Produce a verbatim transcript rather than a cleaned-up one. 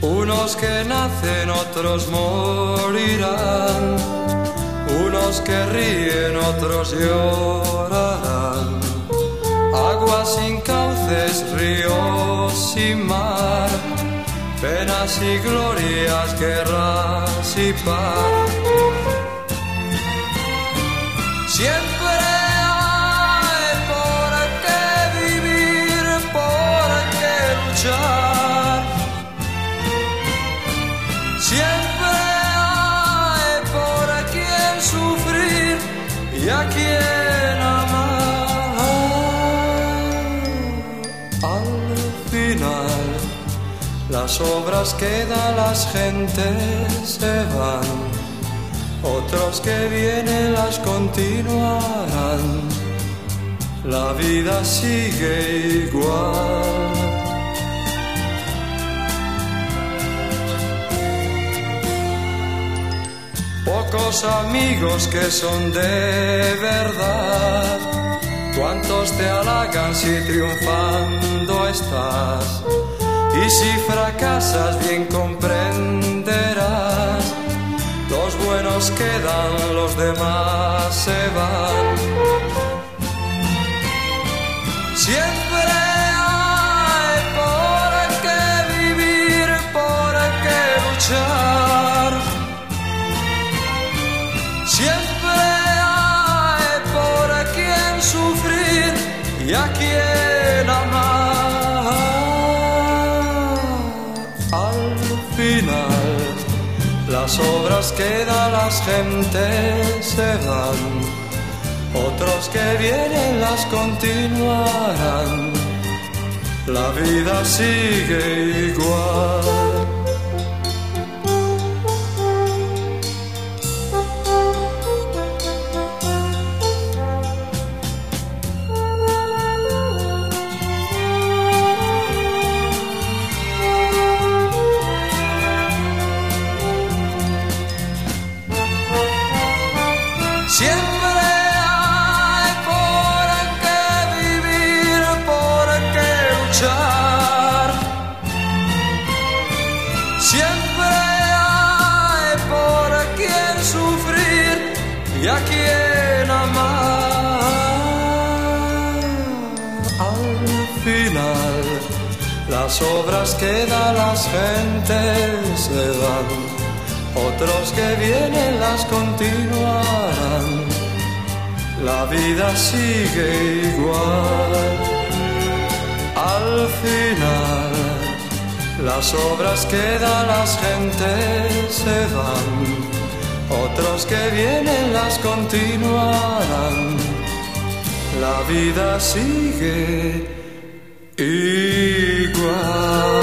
Unos que nacen, otros morirán. Unos que ríen, otros llorarán. Aguas sin cauces, ríos sin mar, penas y glorias, guerras y paz. Siempre hay por qué vivir, por qué luchar. Siempre hay por quien sufrir y a quien amar. Al final las obras quedan, las gentes se van. Otros que vienen las continuarán. La vida sigue igual. Pocos amigos que son de verdad. Cuántos te halagan si triunfando estás. Y si fracasas bien comprenderás. Los buenos quedan, los demás se van. Siempre hay por qué vivir, por qué luchar. Siempre hay por quien sufrir y a quien amar. Al final las obras quedan, las gentes se van. Otros que vienen las continuarán. La vida sigue igual. Siempre hay por qué vivir, por qué luchar. Siempre hay por quien sufrir y a quien amar. Al final las obras quedan, las gentes se van. Otros que vienen las continuarán. La vida sigue igual. Al final las obras quedan, las gentes se van. Otros que vienen las continuarán. La vida sigue igual.